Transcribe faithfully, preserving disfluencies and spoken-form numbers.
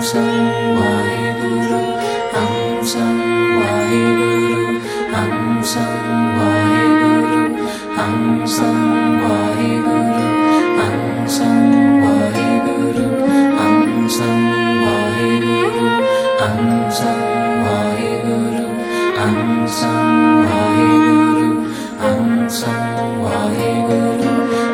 वाहिगुरु हंसं वाहिगुरु हंसं वाहिगुरु हंसं वाहिगुरु हंसं वाहिगुरु हंसं वाहिगुरु हंसं वाहिगुरु हंसं वाहिगुरु हंसं वाहिगुरु